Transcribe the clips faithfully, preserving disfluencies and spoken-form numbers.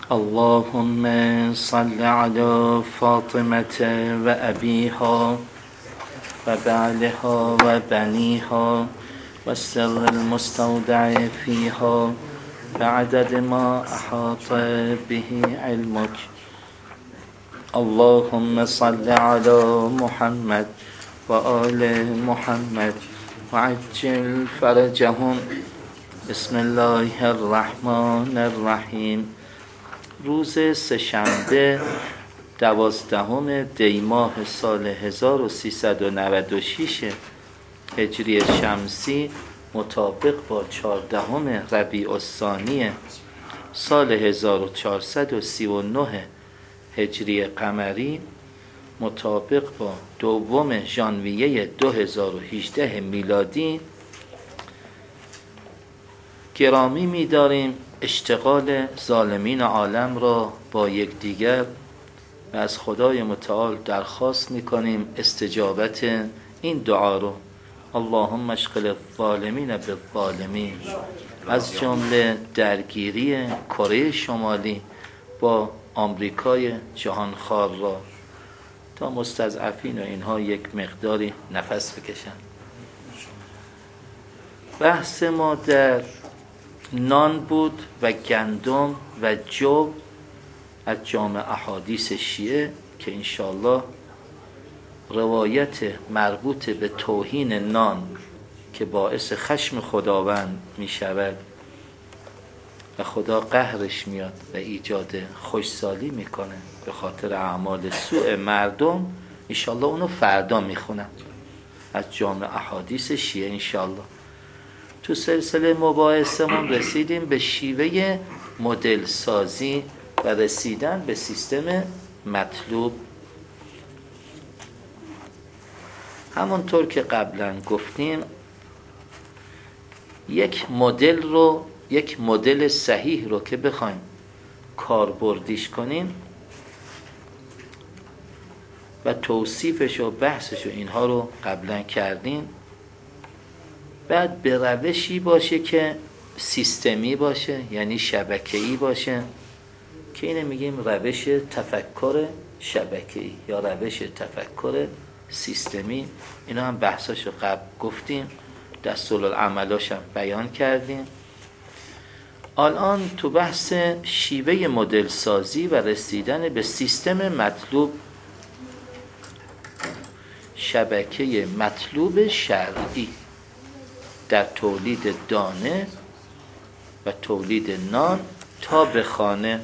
اللهم صل على فاطمة وأبيها وبعلها وبنيها والسر المستودع فيها بعدد ما أحاط به علمك. اللهم صل على محمد وآل محمد وعجل فرجهم. بسم الله الرحمن الرحیم. روز سه‌شنبه دوازدهم دی ماه سال هزار و سیصد و نود و شش هجری شمسی مطابق با چهاردهم ربیع الثانی سال هزار و چهارصد و سی و نه هجری قمری مطابق با دوم ژانویه دو هزار و هجده میلادی گرامی می‌داریم اشتغال ظالمین عالم را با یکدیگر و از خدای متعال درخواست می‌کنیم استجابت این دعا رو. اللهم اشغل الظالمین بالظالمین، از جمله درگیری کره شمالی با آمریکای جهانخوار را تا مستضعفین و اینها یک مقداری نفس بکشن. بحث ما در نان بود و گندم و جو از جامع احادیث شیعه که انشالله روایت مربوط به توهین نان که باعث خشم خداوند می شود و خدا قهرش میاد و ایجاد خوشسالی میکنه به خاطر اعمال سوء مردم، انشالله اونو فردا میخونم از جامع احادیث شیعه. انشالله تو سلسله مباحثمون رسیدیم به شیوه مدل سازی و رسیدن به سیستم مطلوب. همونطور که قبلا گفتیم یک مدل رو یک مدل صحیح رو که بخوایم کاربردیش کنیم و توصیفش و بحثش و اینها رو قبلا کردیم، بعد به روشی باشه که سیستمی باشه، یعنی شبکه‌ای باشه که اینه میگیم روش تفکر شبکه‌ای یا روش تفکر سیستمی. اینا هم بحثاشو قبل گفتیم، دستورالعملاش هم بیان کردیم. الان تو بحث شیوه مدل سازی و رسیدن به سیستم مطلوب، شبکه مطلوب شرعی در تولید دانه و تولید نان تا به خانه.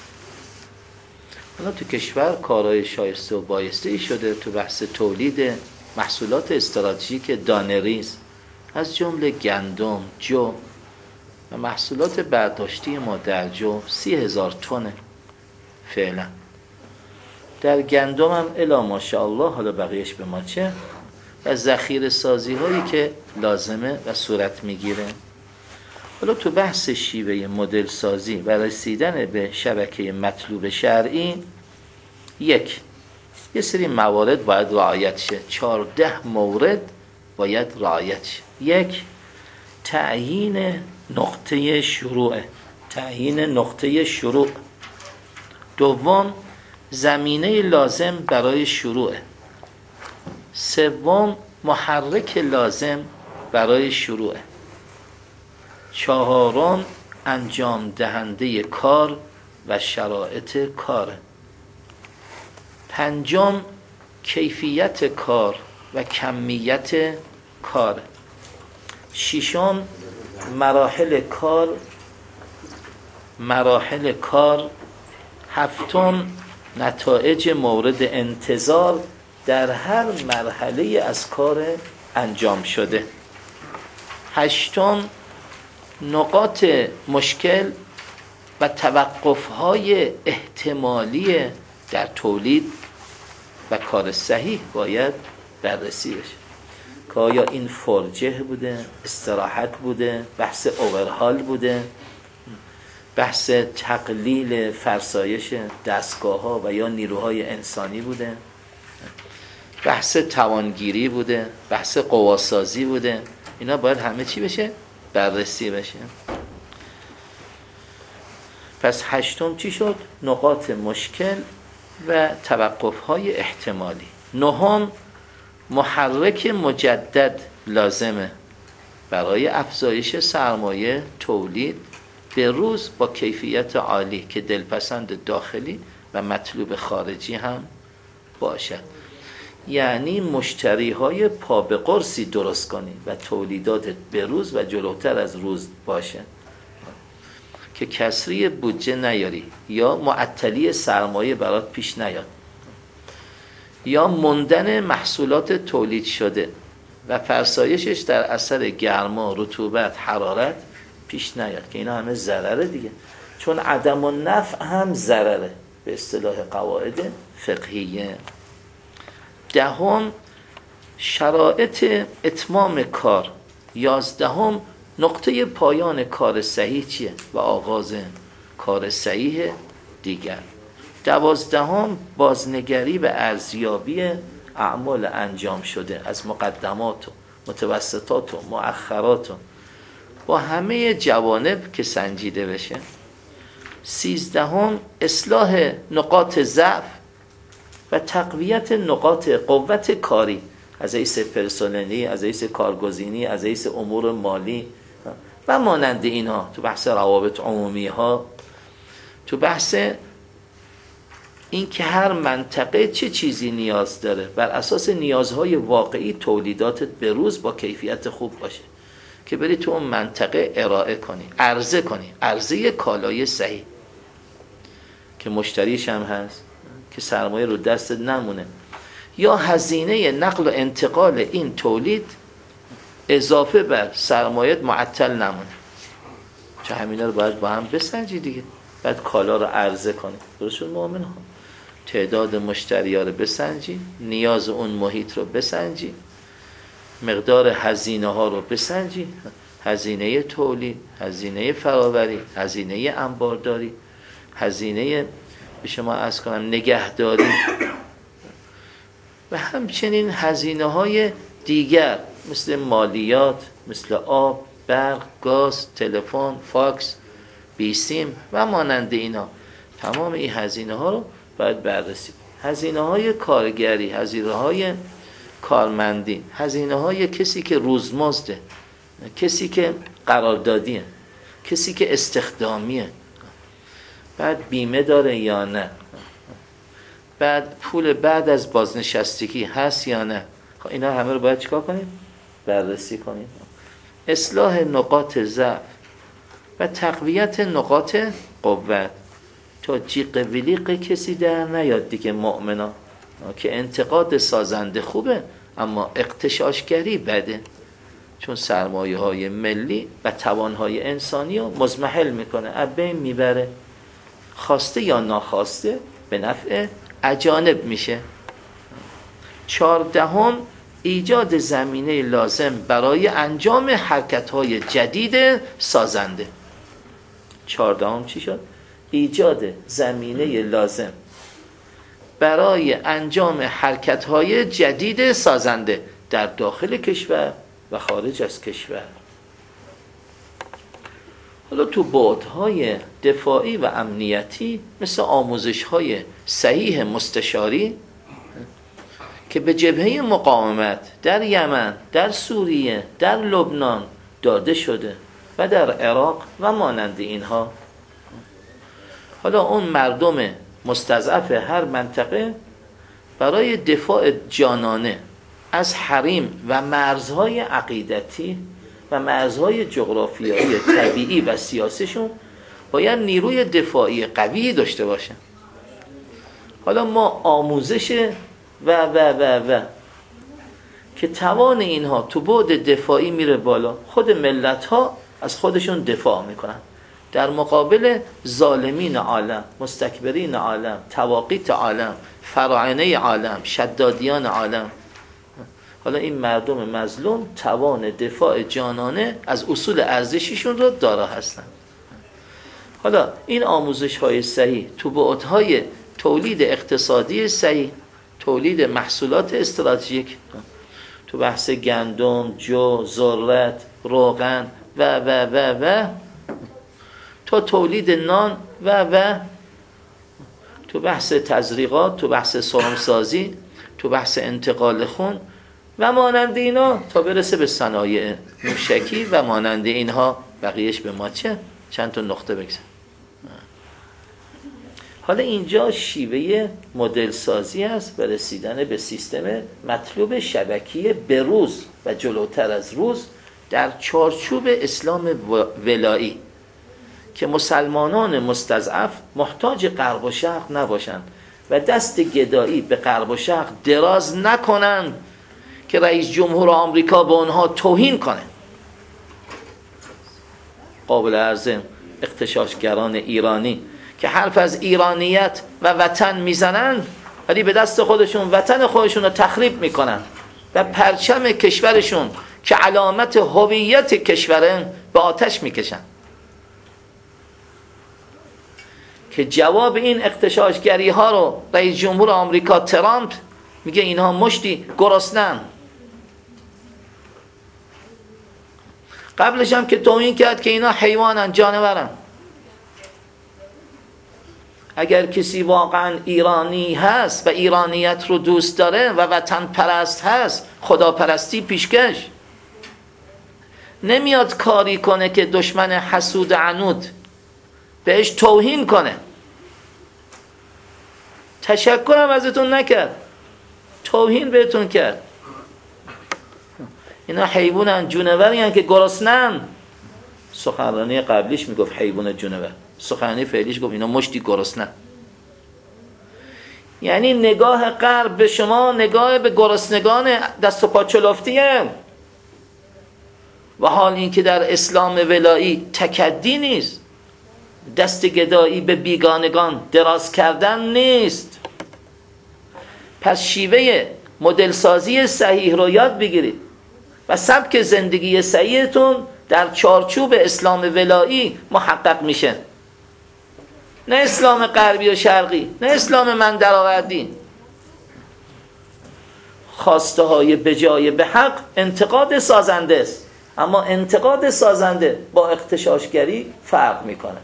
حالا تو کشور کارهای شایسته و بایسته ای شده تو بحث تولید محصولات استراتژیک دانه‌ریز از جمله گندم، جو و محصولات برداشتی ما در جو سی هزار تنه فعلا. در گندم هم الا ماشاءالله، حالا بقیهش به ما چه، و ذخیره سازی هایی که لازمه و صورت میگیره. حالا تو بحث شیوه مدل سازی و رسیدن به شبکه مطلوب شرعی، یک یه سری موارد باید رعایت شه، چهارده مورد باید رعایت شه. یک، تعیین نقطه شروع، تعیین نقطه شروع. دوم، زمینه لازم برای شروع. سوم، محرک لازم برای شروع. چهارم، انجام دهنده کار و شرایط کار. پنجم، کیفیت کار و کمیت کار. ششم، مراحل کار مراحل کار. هفتم، نتایج مورد انتظار در هر مرحله از کار انجام شده. هشتم، نقاط مشکل و توقف‌های احتمالی در تولید و کار صحیح باید بررسی بشه که آیا این فرجه بوده، استراحت بوده، بحث اوورهال بوده، بحث تقلیل فرسایش دستگاه‌ها و یا نیروهای انسانی بوده، بحث توانگیری بوده، بحث قواسازی بوده. اینا باید همه چی بشه؟ بررسی بشه. پس هشتم چی شد؟ نقاط مشکل و توقف‌های احتمالی. نهم، محرک مجدد لازمه برای افزایش سرمایه تولید به روز با کیفیت عالی که دلپسند داخلی و مطلوب خارجی هم باشد. یعنی مشتری های پا به قرصی درست کنی و تولیداتت به روز و جلوتر از روز باشه که کسری بودجه نیاری یا معطلی سرمایه برات پیش نیاد یا موندن محصولات تولید شده و فرسایشش در اثر گرما، رطوبت، حرارت پیش نیاد که اینا همه ضرره دیگه، چون عدم النفع هم ضرره به اصطلاح قواعد فقهیه. دهم، شرایط اتمام کار. یازدهم، نقطه پایان کار صحیح چیه و آغاز کار صحیح دیگر. دوازدهم، بازنگری و ارزیابی اعمال انجام شده از مقدمات و متوسطات و مؤخرات و با همه جوانب که سنجیده بشه. سیزدهم، اصلاح نقاط ضعف و تقویت نقاط قوت کاری از حیث پرسنلی، از حیث کارگزینی، از حیث امور مالی و مانند اینها، تو بحث روابط عمومی ها، تو بحث این که هر منطقه چه چیزی نیاز داره، بر اساس نیازهای واقعی تولیداتت به روز با کیفیت خوب باشه که بری تو اون منطقه ارائه کنی، عرضه کنی، عرضه کالای صحیح که مشتریش هم هست، که سرمایه رو دست نمونه، یا هزینه نقل و انتقال این تولید اضافه بر سرمایه معطل نمونه. چه همینا رو باید با هم بسنجی دیگه، بعد کالا رو عرضه کنی. درست شد مؤمن ها؟ تعداد مشتری ها رو بسنجی، نیاز اون محیط رو بسنجی، مقدار هزینه ها رو بسنجی، هزینه تولید، هزینه فراوری، هزینه انبارداری، هزینه به شما عرض کنم نگهداری و همچنین هزینه های دیگر مثل مالیات، مثل آب، برق، گاز، تلفن، فاکس، بیسیم و مانند اینا. تمام این هزینه ها رو باید بررسی. هزینه های کارگری، هزینه های کارمندی، هزینه های کسی که روزمزده، کسی که قراردادیه، کسی که استخدامیه، بعد بیمه داره یا نه، بعد پول بعد از بازنشستگی هست یا نه. خب اینا همه رو باید چیکار کنیم؟ بررسی کنیم. اصلاح نقاط ضعف و تقویت نقاط قوت تا جیغ ویلیق کسی در نیاد دیگه مؤمنا، که انتقاد سازنده خوبه اما اغتشاشگری بده، چون سرمایه های ملی و توانهای انسانی رو مضمحل میکنه، از بین میبره، خواسته یا ناخواسته به نفع اجانب میشه. چهاردهم، ایجاد زمینه لازم برای انجام حرکت‌های جدید سازنده. چهاردهم چی شد؟ ایجاد زمینه لازم برای انجام حرکت‌های جدید سازنده در داخل کشور و خارج از کشور. حالا تو بعدهای دفاعی و امنیتی مثل آموزش‌های صحیح مستشاری که به جبهه مقاومت در یمن، در سوریه، در لبنان داده شده و در عراق و مانند اینها. حالا اون مردم مستضعف هر منطقه برای دفاع جانانه از حریم و مرزهای عقیدتی و مرزهای جغرافیایی طبیعی و سیاسیشون باید نیروی دفاعی قوی داشته باشن. حالا ما آموزش و و و و که توان اینها تو بعد دفاعی میره بالا، خود ملت ها از خودشون دفاع میکنن در مقابل ظالمین عالم، مستکبرین عالم، تواقیت عالم، فراعنه عالم، شدادیان عالم. حالا این مردم مظلوم توان دفاع جانانه از اصول ارزشیشون رو دارا هستن. حالا این آموزش های صحیح تو بعدهای تولید اقتصادی صحیح، تولید محصولات استراتژیک تو بحث گندم، جو، ذرت، روغن و و و و تا تولید نان و و تو بحث تزریقات، تو بحث سرمسازی، تو بحث انتقال خون و مانند اینا تا برسه به صنایع موشکی و مانند اینها. بقیهش به ما چه؟ چند تا نقطه بگذارم. حالا اینجا شیوه مدل سازی است و رسیدن به سیستم مطلوب شبکی بروز و جلوتر از روز در چارچوب اسلام ولایی که مسلمانان مستضعف محتاج غرب و شرق نباشند و دست گدایی به غرب و شرق دراز نکنند که رئیس جمهور آمریکا به آنها توهین کنه. قابل عرض اغتشاشگران ایرانی که حرف از ایرانیت و وطن میزنن ولی به دست خودشون وطن خودشون رو تخریب میکنن و پرچم کشورشون که علامت هویت کشورن به آتش میکشن. که جواب این اغتشاشگری ها رو رئیس جمهور آمریکا ترامپ میگه اینها مشتی گرسنه‌اند. قبلش هم که توهین کرد که اینا حیوانن، جانورن. اگر کسی واقعا ایرانی هست و ایرانیت رو دوست داره و وطن پرست هست، خداپرستی پیشکش، نمیاد کاری کنه که دشمن حسود عنود بهش توهین کنه. تشکرم ازتون نکرد، توهین بهتون کرد. اینا حیوانن، جونورین که گرسنه‌اند. سخنرانی قبلیش میگفت حیوان جونور، سخنرانی فعلیش گفت اینا مشتی گرسنه. یعنی نگاه غرب به شما نگاه به گرسنگان دست و پا چلفتیه. و حال این که در اسلام ولایی تکدی نیست، دست گدایی به بیگانگان دراز کردن نیست. پس شیوه مدل سازی صحیح رو یاد بگیرید و سبک زندگی صحیحتون در چارچوب اسلام ولایی محقق میشه، نه اسلام غربی و شرقی، نه اسلام من درآوردی. خواسته های بجای به حق انتقاد سازنده است، اما انتقاد سازنده با اغتشاشگری فرق میکنه.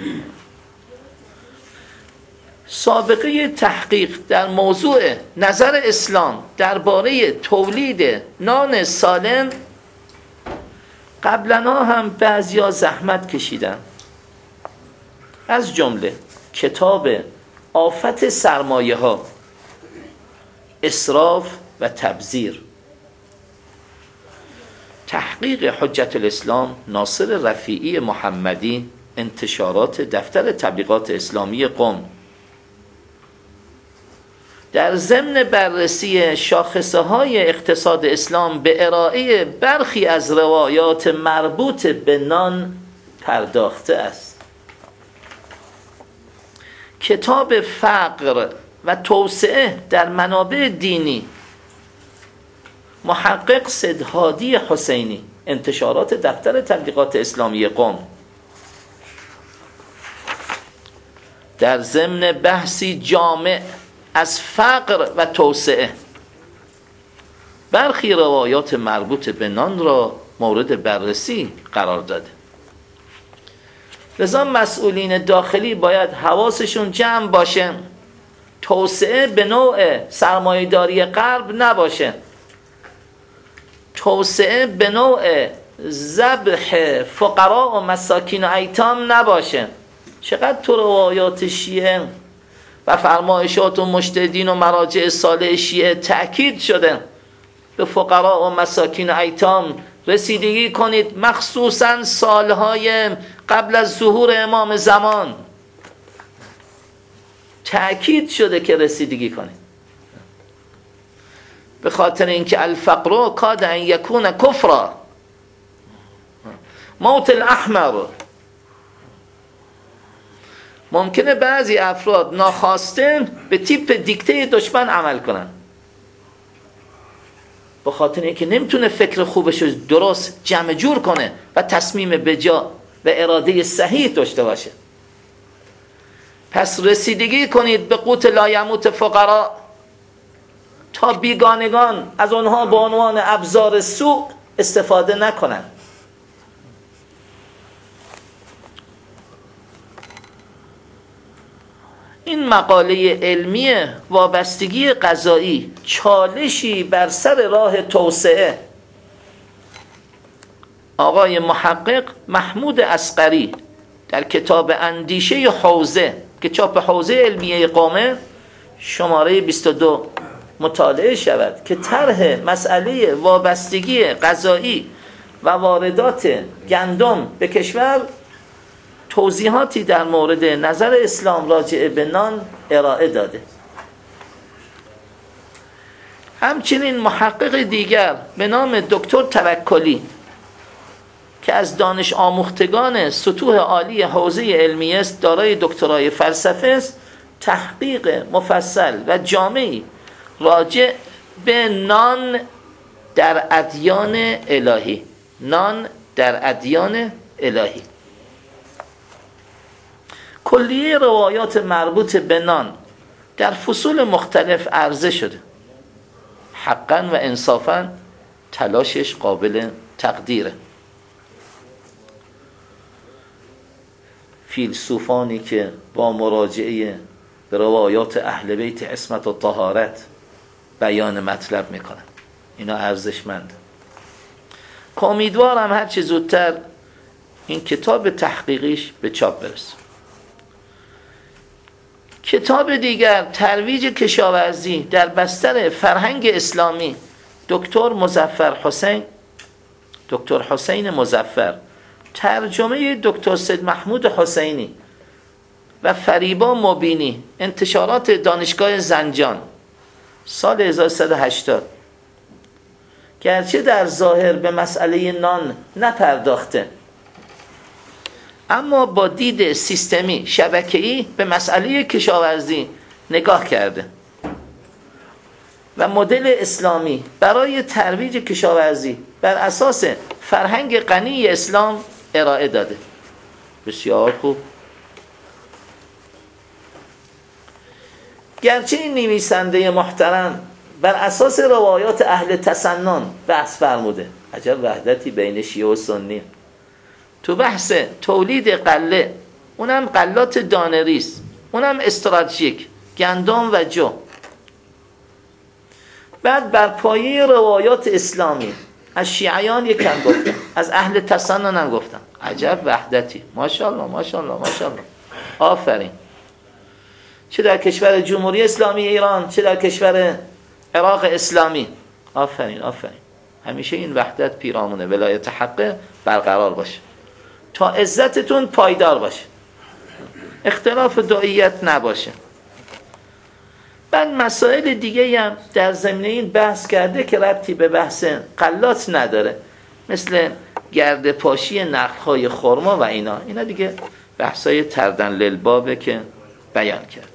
سابقه تحقیق در موضوع نظر اسلام درباره تولید نان سالم قبلنا هم بعضیا زحمت کشیدن، از جمله کتاب آفت سرمایه ها، اسراف و تبذیر، تحقیق حجت الاسلام ناصر رفیعی محمدی، انتشارات دفتر تبلیغات اسلامی قم. در ضمن بررسی شاخصه های اقتصاد اسلام به ارائه برخی از روایات مربوط به نان پرداخته است. کتاب فقر و توسعه در منابع دینی، محقق سیدهادی حسینی، انتشارات دفتر تبلیغات اسلامی قم. در ضمن بحثی جامع از فقر و توسعه برخی روایات مربوط به نان را مورد بررسی قرار داده. لذا مسئولین داخلی باید حواسشون جمع باشه، توسعه به نوع سرمایه‌داری غرب نباشه، توسعه به نوع ذبح فقرا و مساکین و ایتام نباشه. چقدر تو روایات شیعه و فرمایشات و مجتهدین و مراجع صالح شیعه تأکید شده به فقرا و مساکین و ایتام رسیدگی کنید، مخصوصا سالهای قبل از ظهور امام زمان تأکید شده که رسیدگی کنید، به خاطر اینکه الفقر کاد ان یکون کفرا، موت الاحمر. ممکنه بعضی افراد ناخواسته به تیپ دیکته دشمن عمل کنن، به خاطر اینکه نمیتونه فکر خوبش رو درست جمع جور کنه و تصمیم بجا و اراده صحیح داشته باشه. پس رسیدگی کنید به قوت لایموت فقرا تا بیگانگان از آنها به عنوان ابزار سوء استفاده نکنند. این مقاله علمی وابستگی غذایی چالشی بر سر راه توسعه، آقای محقق محمود اصغری در کتاب اندیشه حوزه که چاپ حوزه علمیه قامه شماره بیست و دو مطالعه شود که طرح مسئله وابستگی غذایی و واردات گندم به کشور توضیحاتی در مورد نظر اسلام راجع به نان ارائه داده. همچنین محقق دیگر به نام دکتر توکلی که از دانش آموختگان سطوح عالی حوزه علمیه است، دارای دکترای فلسفه است، تحقیق مفصل و جامعی راجع به نان در ادیان الهی، نان در ادیان الهی. کلیه روایات مربوط به نان در فصول مختلف عرضه شده. حقا و انصافا تلاشش قابل تقدیره. فیلسوفانی که با مراجعه به روایات اهل بیت عصمت و طهارت بیان مطلب میکنن، اینا ارزشمند. که امیدوارم هرچی زودتر این کتاب تحقیقیش به چاپ برسه. کتاب دیگر ترویج کشاورزی در بستر فرهنگ اسلامی، دکتر مظفر حسین دکتر حسین مظفر، ترجمه دکتر سید محمود حسینی و فریبا مبینی، انتشارات دانشگاه زنجان، سال هزار و سیصد و هشتاد. گرچه در ظاهر به مسئله نان نپرداخته، اما با دید سیستمی شبکه‌ای به مسئله کشاورزی نگاه کرده و مدل اسلامی برای ترویج کشاورزی بر اساس فرهنگ غنی اسلام ارائه داده. بسیار خوب. گرچه این نویسنده محترم بر اساس روایات اهل تسنن بحث فرموده، عجب وحدتی بین شیعه و سنی، تو بحث تولید غله، اونم غلات دانریست، اونم استراتژیک، گندم و جو. بعد بر پایه روایات اسلامی از شیعیان یکم گفتم، از اهل تسنن هم گفتم. عجب وحدتی، ماشاءالله ماشاءالله ماشاءالله، آفرین. چه در کشور جمهوری اسلامی ایران، چه در کشور عراق اسلامی، آفرین آفرین. همیشه این وحدت پیرامون ولایت حق برقرار باشه تا عزتتون پایدار باشه، اختلاف دعیت نباشه. بعد مسائل دیگه هم در زمینه این بحث کرده که ربطی به بحث غلات نداره، مثل گرد پاشی نخل‌های خرما و اینا اینا دیگه بحثای تردن للبابه که بیان کرد.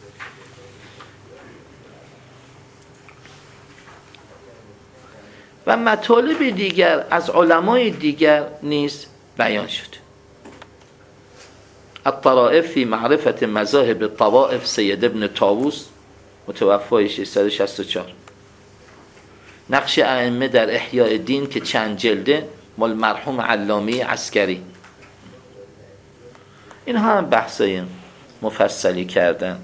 و مطالب دیگر از علمای دیگر نیز بیان شد. الطرائف فی معرفت مذاهب الطوائف سید ابن طاووس، متوفای ششصد و شصت و چهار. نقش ائمه در احیاء دین که چند جلده، مال مرحوم علامه عسکری. اینها هم بحثای مفصلی کردن.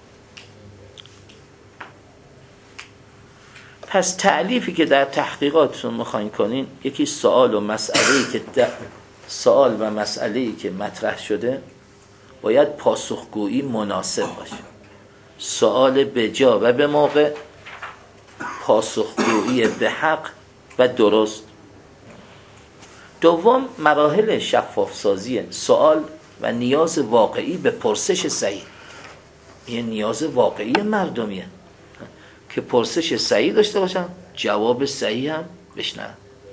پس تألیفی که در تحقیقاتتون میخواین کنین، یکی سوال و مسئله‌ای که سوال و مسئله‌ای که مطرح شده باید پاسخگویی مناسب باشه. سوال بجا و به موقع، پاسخگویی به حق و درست. دوم، مراحل شفاف سازی سوال و نیاز واقعی به پرسش صحیح. این نیاز واقعی مردمیه که پرسش صحیح داشته باشن، جواب صحیح هم بشنن.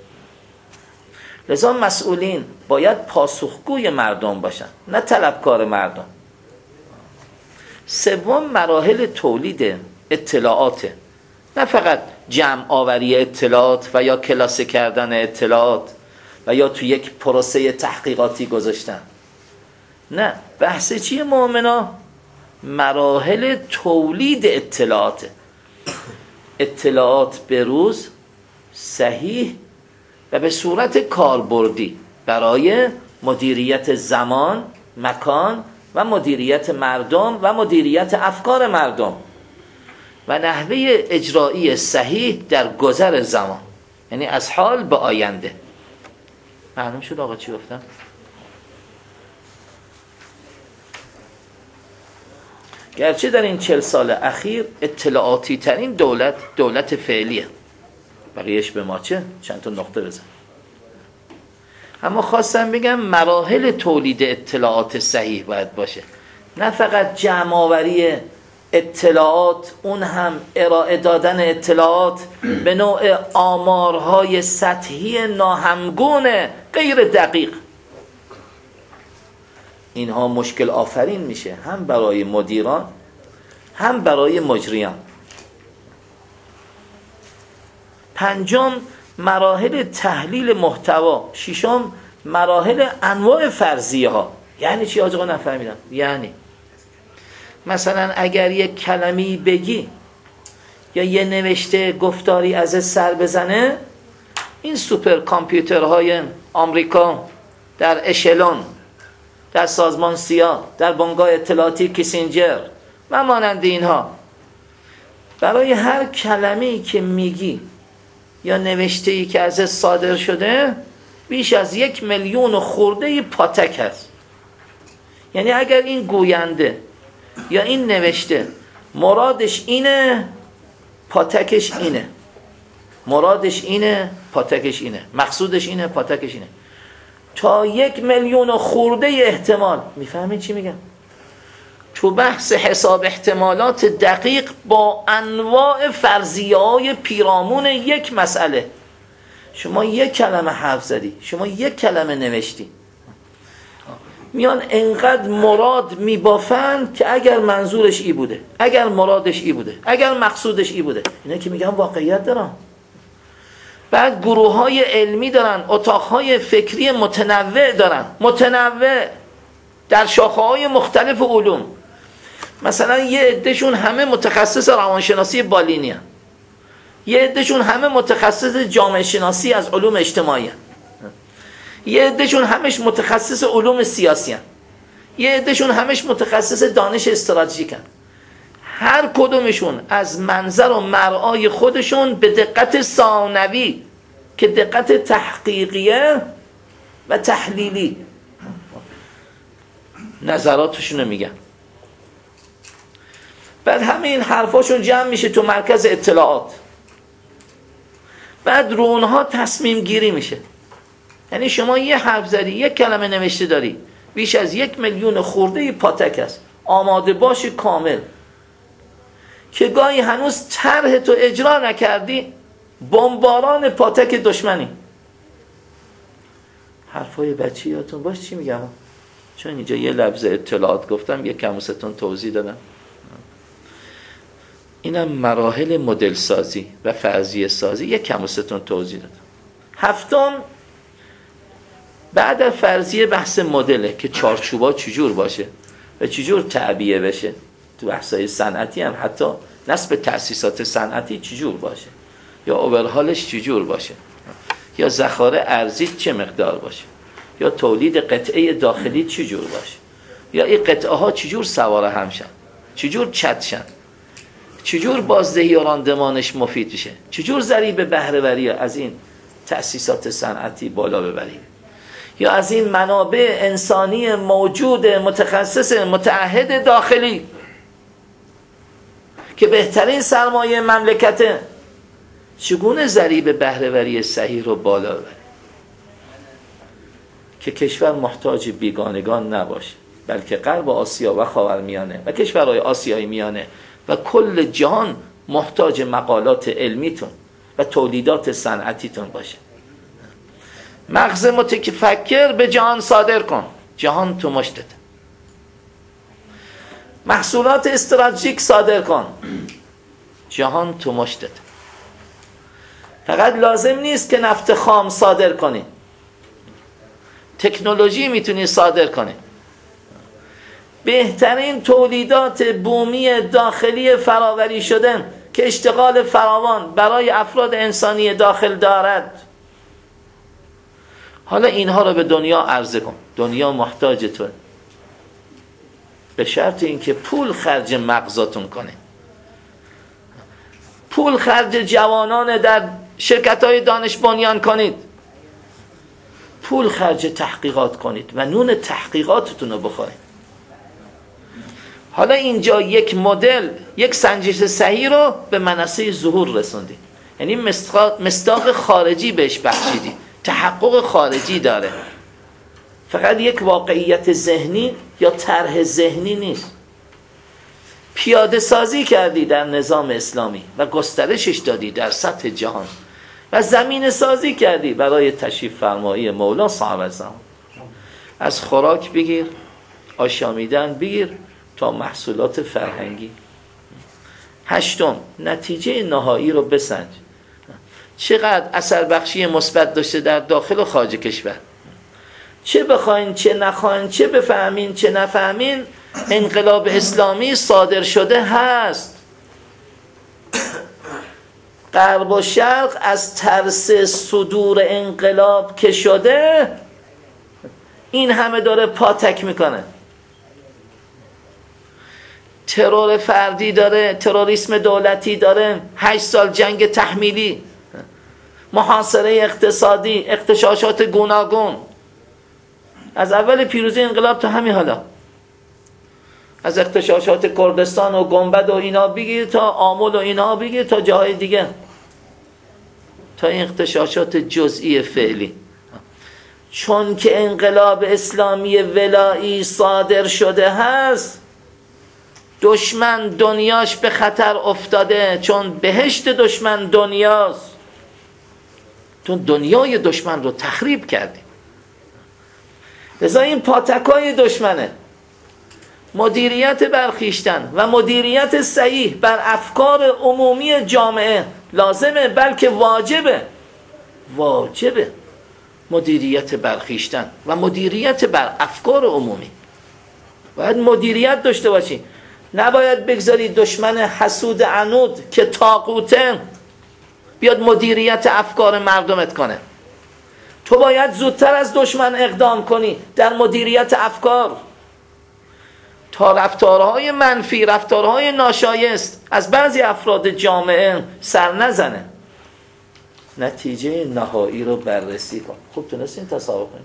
لذا مسئولین باید پاسخگوی مردم باشن، نه طلبکار مردم. سوم، مراحل تولید اطلاعات، نه فقط جمع آوری اطلاعات و یا کلاسه کردن اطلاعات و یا تو یک پروسه تحقیقاتی گذاشتن. نه، بحث چیه مؤمنا؟ مراحل تولید اطلاعات، اطلاعات به روز، صحیح و به صورت کاربردی برای مدیریت زمان، مکان و مدیریت مردم و مدیریت افکار مردم و نحوه اجرایی صحیح در گذر زمان، یعنی از حال به آینده. معلوم شد آقا چی گفتم؟ گرچه در این چل سال اخیر اطلاعاتی ترین دولت دولت فعلیه، بقیهش به ما چه؟ چند تا نقطه بزن. اما خواستم بگم مراحل تولید اطلاعات صحیح باید باشه، نه فقط جمع آوری اطلاعات، اون هم ارائه دادن اطلاعات به نوع آمارهای سطحی ناهمگون غیر دقیق. اینها مشکل آفرین میشه هم برای مدیران هم برای مجریان. پنجم مراحل تحلیل محتوا. ششم مراحل انواع فرضیه ها. یعنی چی آقا نفهمیدم؟ یعنی مثلا اگر یک کلمی بگی یا یه نوشته گفتاری از سر بزنه، این سوپر کامپیوترهای آمریکا در اشلون، در سازمان سیا، در بنگاه اطلاعاتی کیسینجر و مانند اینها، برای هر کلمه‌ای که میگی یا نوشته‌ای که ازت صادر شده بیش از یک میلیون خورده پاتک هست. یعنی اگر این گوینده یا این نوشته مرادش اینه، پاتکش اینه، مرادش اینه، پاتکش اینه، مقصودش اینه، پاتکش اینه، تا یک میلیون خورده احتمال. میفهمید چی میگم؟ تو بحث حساب احتمالات دقیق با انواع فرضیه‌های پیرامون یک مسئله، شما یک کلمه حرف زدی، شما یک کلمه نوشتی، میان انقدر مراد میبافن که اگر منظورش ای بوده، اگر مرادش ای بوده، اگر مقصودش ای بوده، اینا که میگن واقعیت دارن. بعد گروه های علمی دارن، اتاق های فکری متنوع دارن، متنوع در شاخه های مختلف علوم. مثلا یه عدهشون همه متخصص روانشناسی بالینی هن. یه عدهشون همه متخصص جامعه شناسی از علوم اجتماعی هن. یه عدهشون همش متخصص علوم سیاسی هن. یه عدهشون همش متخصص دانش استراتژیک هن. هر کدومشون از منظر و مرعای خودشون به دقت ثانوی که دقت تحقیقیه و تحلیلی نظراتشون رو میگن. بعد همه این حرفاشون جمع میشه تو مرکز اطلاعات، بعد رو اونها تصمیم گیری میشه. یعنی شما یه حرف زدی، یک کلمه نوشته داری، بیش از یک میلیون خورده پاتک است، آماده باشی کامل که گاهی هنوز طرح تو اجرا نکردی، بمباران پاتک دشمنی. حرفای بچه یادتون باش چی میگم؟ چون اینجا یه لفظ اطلاعات گفتم، یه کم واسهتون توضیح دادم. اینم مراحل مدل سازی و فرضیه سازی، یه کم واسهتون توضیح دادم. هفتم بعد از فرضیه بحث مدله که چارچوبا چجور باشه و چجور تعبیه بشه. تو بحثای صنعتی هم حتی نصب تأسیسات صنعتی چجور باشه، یا اوورهالش چجور باشه، یا ذخایر ارزی چه مقدار باشه، یا تولید قطعه داخلی چجور باشه، یا این قطعه ها چجور سوار هم شن، چجور چت شن، چجور بازدهی و راندمانش مفید بشه، چجور ضریب بهره وری از این تأسیسات صنعتی بالا ببریم، یا از این منابع انسانی موجود متخصص متعهد داخلی که بهترین سرمایه مملکته، چگونه ضریب بهره وری صحیح رو بالا ببریم که کشور محتاج بیگانگان نباشه، بلکه غرب آسیا و خاورمیانه و کشورهای آسیای میانه و کل جهان محتاج مقالات علمیتون و تولیدات صنعتیتون باشه. مغز متفکر به جهان صادر کن، جهان تو مشتت. محصولات استراتژیک صادر کن، جهان تو مشتت. فقط لازم نیست که نفت خام صادر کنی، تکنولوژی میتونی صادر کنی. بهترین تولیدات بومی داخلی فراوری شدن که اشتغال فراوان برای افراد انسانی داخل دارد، حالا اینها رو به دنیا عرضه کن. دنیا محتاج توه. به شرط اینکه پول خرج مغزاتون کنه، پول خرج جوانان در شرکت‌های دانش بنیان کنید، پول خرج تحقیقات کنید و نون تحقیقاتتون رو بخورید. حالا اینجا یک مدل، یک سنجش صحیح رو به منصه ظهور رسوندی، یعنی مصداق خارجی بهش بخشیدی، تحقق خارجی داره، فقط یک واقعیت ذهنی یا طرح ذهنی نیست. پیاده سازی کردی در نظام اسلامی و گسترشش دادی در سطح جهان و زمین سازی کردی برای تشریف فرمایی مولا صاحب الزمان. از خوراک بگیر، آشامیدن بگیر تا محصولات فرهنگی. هشتم، نتیجه نهایی رو بسنج، چقدر اثر بخشی مثبت داشته در داخل و خارج کشور. چه بخواین چه نخواین، چه بفهمین چه نفهمین، انقلاب اسلامی صادر شده هست. غرب و شرق از ترس صدور انقلاب که شده، این همه داره پاتک میکنه. ترور فردی داره، تروریسم دولتی داره، هشت سال جنگ تحمیلی، محاصره اقتصادی، اغتشاشات گوناگون، از اول پیروزی انقلاب تا همین حالا، از اغتشاشات کردستان و گنبد و اینا بگیر تا آمل و اینا بگیر تا جاهای دیگه، تا این اغتشاشات جزئی فعلی. چون که انقلاب اسلامی ولایی صادر شده هست، دشمن دنیاش به خطر افتاده، چون بهشت دشمن دنیاست. تو دنیای دشمن رو تخریب کردی. لذا این پاتکای دشمنه. مدیریت برخیشتن و مدیریت صحیح بر افکار عمومی جامعه لازمه، بلکه واجبه. واجبه مدیریت برخیشتن و مدیریت بر افکار عمومی. باید مدیریت داشته باشی، نباید بگذاری دشمن حسود عنود که طاغوته بیاد مدیریت افکار مردمت کنه. تو باید زودتر از دشمن اقدام کنی در مدیریت افکار تا رفتارهای منفی، رفتارهای ناشایست از بعضی افراد جامعه سر نزنه. نتیجه نهایی رو بررسی کن. خوب تونستین تصور کنید.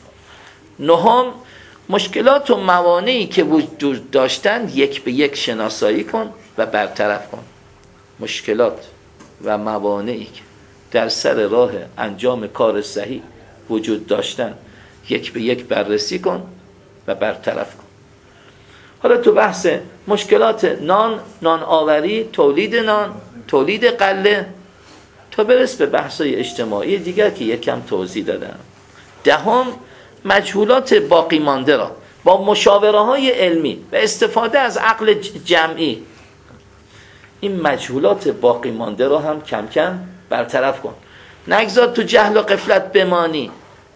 نهم، مشکلات و موانعی که وجود داشتند یک به یک شناسایی کن و برطرف کن. مشکلات و موانعی که در سر راه انجام کار صحیح وجود داشتند یک به یک بررسی کن و برطرف کن. حالا تو بحث مشکلات نان، نان آوری، تولید نان، تولید غله، تا برس به بحث‌های اجتماعی دیگر که یکم توضیح دادم. دهم، مجهولات باقی مانده را با مشاوره های علمی و استفاده از عقل جمعی، این مجهولات باقی مانده را هم کم کم برطرف کن. نگذار تو جهل و غفلت بمانی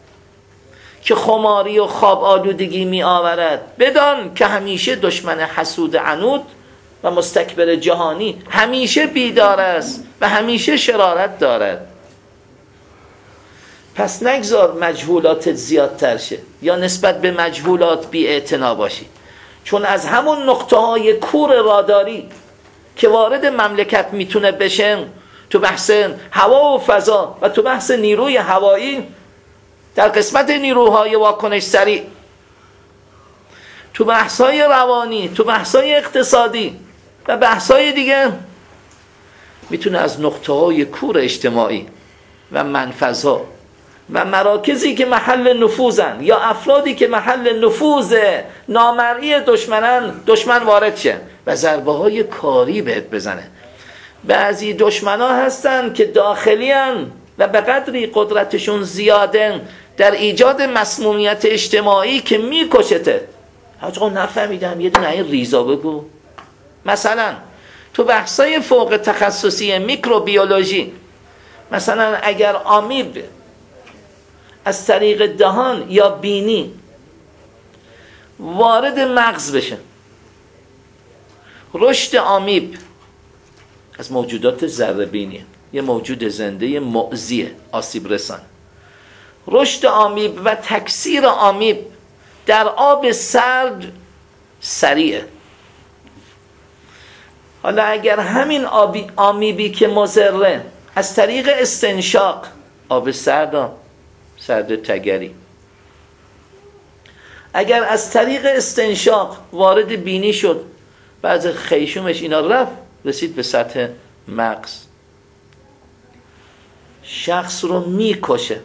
که خماری و خواب آلودگی می آورد. بدان که همیشه دشمن حسود عنود و مستکبر جهانی همیشه بیدار است و همیشه شرارت دارد. پس نگذار مجهولات زیادتر شه یا نسبت به مجهولات بی اعتنا باشی، چون از همون نقطه های کور راداری که وارد مملکت میتونه بشه تو بحث هوا و فضا و تو بحث نیروی هوایی، در قسمت نیروهای واکنش سریع، تو بحث‌های روانی، تو بحث‌های اقتصادی و بحث‌های دیگه، میتونه از نقطه‌های کور اجتماعی و منفذها و مراکزی که محل نفوذن یا افرادی که محل نفوذ نامرئی دشمنن، دشمن وارد شه و ضربه های کاری بهت بزنه. بعضی دشمنا هستن که داخلی هن و به قدری قدرتشون زیاده در ایجاد مسمومیت اجتماعی که میکشته. آقا نفهمیدم، یه دونه این ریزا بگو. مثلا تو بحثای فوق تخصصی میکروبیولوژی، مثلا اگر آمیب از طریق دهان یا بینی وارد مغز بشه، رشد آمیب از موجودات ذره بینی، یه موجود زنده مؤذیه، آسیب رسان. رشد آمیب و تکثیر آمیب در آب سرد سریعه. حالا اگر همین آبی آمیبی که مضره از طریق استنشاق، آب سرد، سرد تگری، اگر از طریق استنشاق وارد بینی شد، بعض خیشومش اینا رفت رسید به سطح مغز، شخص رو میکشه.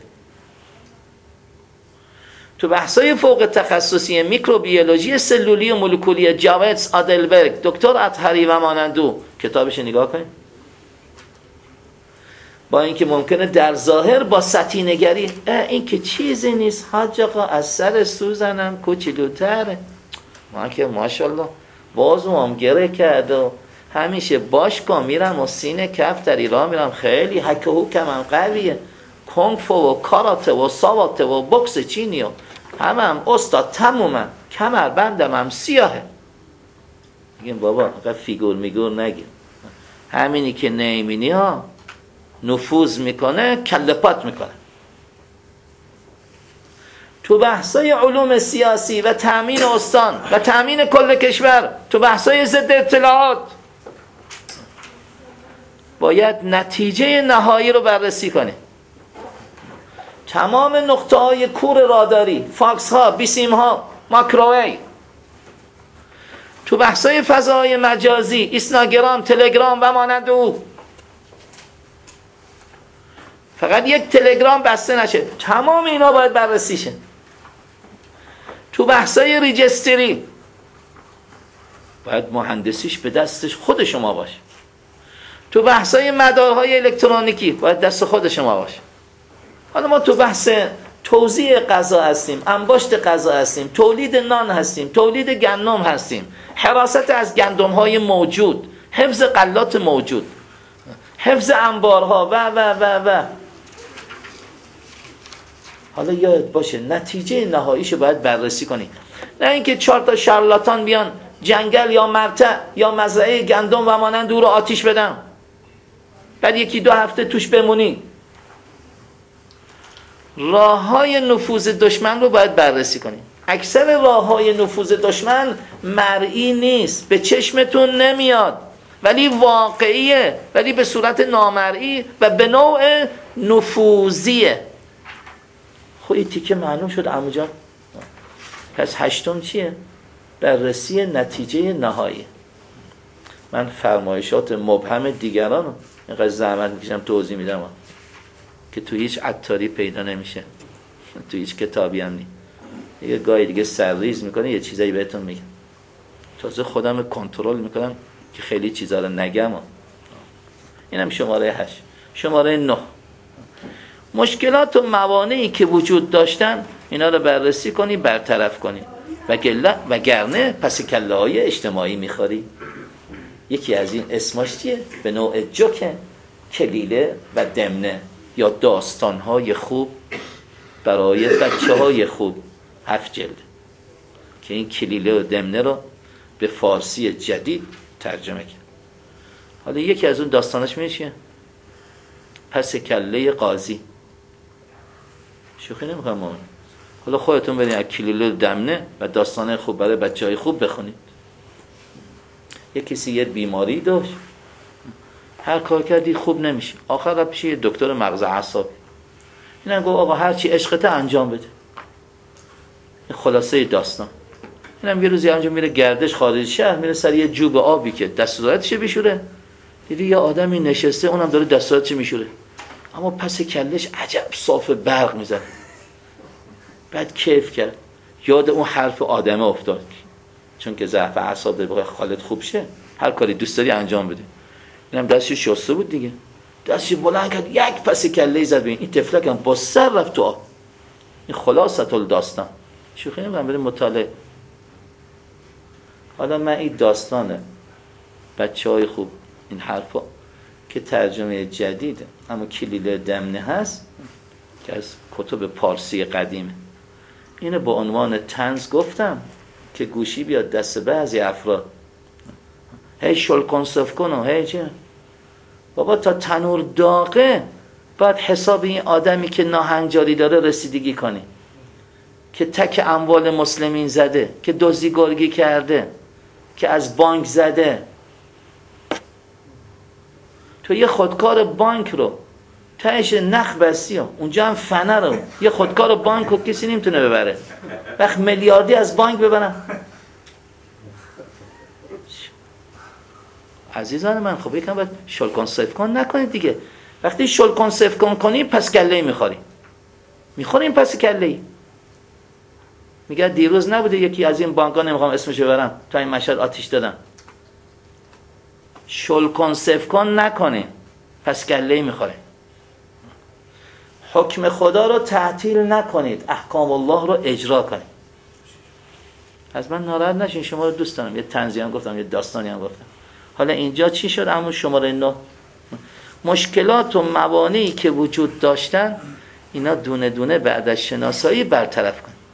تو بحثای فوق تخصصی میکروبیولوژی سلولی و مولکولی جاوتس آدلبرگ، دکتر اطهری و مانندو، کتابش نگاه کنید. با اینکه ممکنه در ظاهر با سطحی نگری این که چیزی نیست حاج آقا، از سر سوزنم کوچولوتره، ما که ماشاءالله بازم هم گره کرده و همیشه باش کن میرم و سینه کف در ایران میرم، خیلی حک و حکم هم قویه، کنگ فو و کاراته و ساواته و بوکس چینی و همه هم استاد تمومم، کمر بندم هم سیاهه. میگم بابا اقا فیگور میگور نگیر، همینی که نیمینی ها نفوذ میکنه کله پات میکنه. تو بحثای علوم سیاسی و تأمین استان و تأمین کل کشور، تو بحثای ضد اطلاعات، باید نتیجه نهایی رو بررسی کنی. تمام نقطه های کور راداری، فاکس ها، بیسیم ها، ماکروویو، تو بحثای فضای مجازی، اینستاگرام، تلگرام و مانند او، فقط یک تلگرام بسته نشه، تمام اینا باید بررسی شه. تو بحثای ریجستری باید مهندسیش به دستش خود شما باشه. تو بحثای مدارهای الکترونیکی باید دست خود شما باشه. حالا ما تو بحث توزیع غذا هستیم، انباشت غذا هستیم، تولید نان هستیم، تولید گندم هستیم، حراست از گندم های موجود، حفظ غلات موجود، حفظ انبارها و و و و حالا یاد باشه نتیجه نهاییشو باید بررسی کنی. نه اینکه چهار تا شارلاتان بیان جنگل یا مرتع یا مزرعه گندم و مانند او رو آتیش بدن، بعد یکی دو هفته توش بمونی. راه های نفوذ دشمن رو باید بررسی کنی. اکثر راه های نفوذ دشمن مرئی نیست، به چشمتون نمیاد ولی واقعیه، ولی به صورت نامرئی و به نوع نفوذیه. خب این تیکه معلوم شد عمو جان. پس هشتم چیه؟ بررسی نتیجه نهایی. من فرمایشات مبهم دیگران رو اینقدر زحمت میکشم توضیح میدم که تو هیچ عطاری پیدا نمیشه، تو هیچ کتابی هم نی. یه گاهی دیگه سرریز میکنه یه چیزایی بهتون میگم، تازه خودم کنترل میکنم که خیلی چیزا رو نگم. اینم شماره هشت. شماره نه، مشکلات و موانعی که وجود داشتن اینا رو بررسی کنی، برطرف کنی، و گرنه پس کله های اجتماعی میخوری. یکی از این اسماش چیه؟ به نوع جوکه، کلیله و دمنه، یا داستانهای خوب برای بچه های خوب، هفت جلد که این کلیله و دمنه رو به فارسی جدید ترجمه کرد. حالا یکی از اون داستانش میشه پس کله قاضی. شوخی نمیکنم ما. حالا خودتون برید از کلیله و دمنه و داستان خوب برای بچه های خوب بخونید. یک کسی یه بیماری داشت، هر کار کردی خوب نمیشه، آخر رفت پیش دکتر مغز اعصاب. اینا گفت آقا هر چی عشقته انجام بده. این خلاصه داستان. اینم یه روزی انجام میره گردش خارج شهر، میره سر یه جوب آبی که دستوراتش بشوره، دیدی یه آدمی نشسته اونم داره دستوراتش میشوره، اما پس کلش عجب صاف برق میزنه. بعد کیف کرد، یاد اون حرف آدمه افتاد، چون که ضعف اعصاب داره بخواد خالت خوب شه هر کاری دوست داری انجام بده. اینم دستش شسته بود دیگه، دستش بلند کرد یک پس کله زد ببین این تفلک هم با سر رفت تو آب. این خلاصه الداستان. شوخی نمی‌کنم، بریم مطالعه. حالا من این داستانه بچه‌های خوب این حرفا که ترجمه جدیده اما کلیله دمنه هست که از کتب پارسی قدیمه، اینو با عنوان طنز گفتم که گوشی بیاد دست بعضی افراد، هی شل کنسف کنو هی چه بابا، تا تنور داغه باید حساب این آدمی که ناهنجاری داره رسیدگی کنی. که تک اموال مسلمین زده، که دزدی گرگی کرده، که از بانک زده. تو یه خودکار بانک رو تهش نخ بستی ها. اونجا هم فنه رو یه خودکار بانک رو کسی نمیتونه ببره. وقت میلیاردی از بانک ببرم. عزیزان من خب یکم باید شلکن سفکن نکنید دیگه. وقتی شلکن سفکن کنی پس کله‌ای میخوری. میخوریم پس کله‌ای. میگه دیروز نبوده یکی از این بانک‌ها نمیخوام اسمش ببرم تا این مشهد آتیش دادن. شلکن سفکن نکنه پس کله‌ای میخوره. حکم خدا رو تعطیل نکنید، احکام الله رو اجرا کنید. از من ناراحت نشین، شما رو دوست دارم. یه طنزی هم گفتم، یه داستانی هم گفتم. حالا اینجا چی شد؟ اما شماره نه مشکلات و موانعی که وجود داشتن اینا دونه دونه بعد از شناسایی برطرف کن.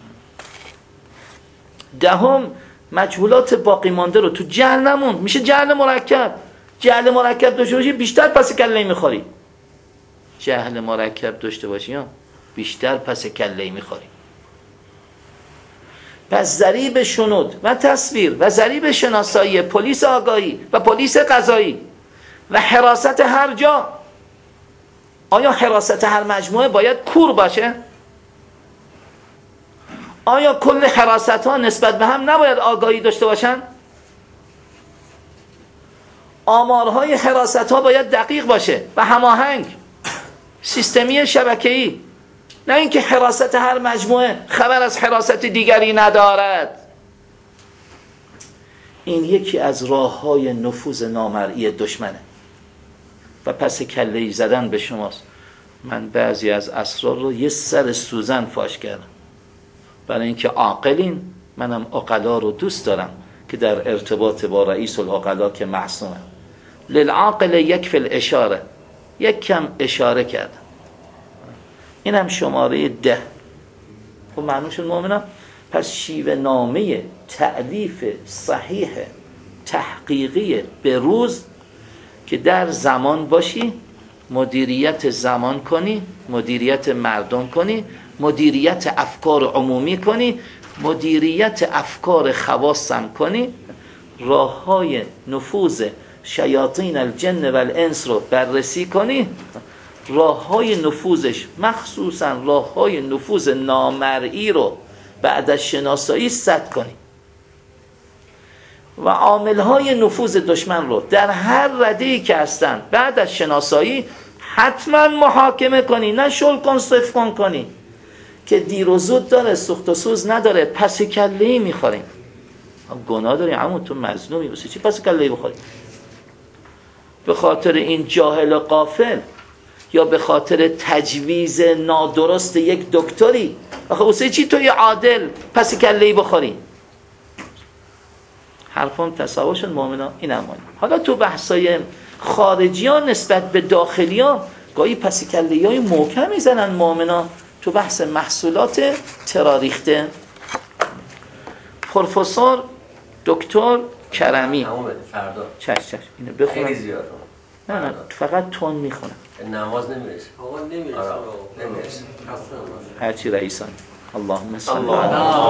دهم مجهولات باقی مانده رو تو جهل نمون. میشه جهل مرکب. جهل مرکب داشته باشی بیشتر پس کله میخوری. جهل مرکب داشته باشی ها بیشتر پس کله میخوری. پس ضریب شنود و تصویر و ضریب شناسایی پلیس آگاهی و پلیس قضایی و حراست هر جا. آیا حراست هر مجموعه باید کور باشه؟ آیا کل حراست ها نسبت به هم نباید آگاهی داشته باشن؟ آمارهای حراست ها باید دقیق باشه و هماهنگ، سیستمی شبکه‌ای، نه اینکه حراست هر مجموعه خبر از حراست دیگری ندارد. این یکی از راه‌های نفوذ نامرئی دشمنه و پس کله‌ای زدن به شماست. من بعضی از اسرار رو یه سر سوزن فاش کردم برای اینکه عاقلین. منم عقلا رو دوست دارم که در ارتباط با رئیس العقلا که معصومه. للعاقل یکفی الاشاره، یک کم اشاره کردم. اینم شماره ده. خب معلوم شد مؤمنان. پس شیوه نامه تألیف صحیح تحقیقی به روز که در زمان باشی، مدیریت زمان کنی، مدیریت مردم کنی، مدیریت افکار عمومی کنی، مدیریت افکار خواصم کنی، راه های نفوذ شیاطین الجن و الانس رو بررسی کنی، راه های نفوذش مخصوصا راه های نفوذ نامرئی رو بعد از شناسایی سد کنی و عامل های نفوذ دشمن رو در هر رده‌ای که هستن بعد از شناسایی حتما محاکمه کنی، نه شلکن سفکن کنی که دیر و زود داره، سوخت و سوز نداره، پس کله‌ای میخوریم. گناه داری عمو، تو مظلومی، واسه چی پس کله‌ای بخوری؟ به خاطر این جاهل غافل یا به خاطر تجویز نادرست یک دکتری؟ آخه واسه چی توی عادل پس کله‌ای بخوری؟ حرفم تصور شد مؤمنان؟ این امانی. حالا تو بحثای خارجی ها نسبت به داخلی ها گاهی پس کله‌ای های محکم میزنن مؤمنان. تو بحث محصولات تراریخته پروفسور دکتر کرمی فردا چش چش اینو بخونم. خیلی زیاد. نه نه فقط تون میخونم. نماز نمیرسه. آقا نمیرسه. نمیرسه. هرچی رئیسان. اللهم صل علی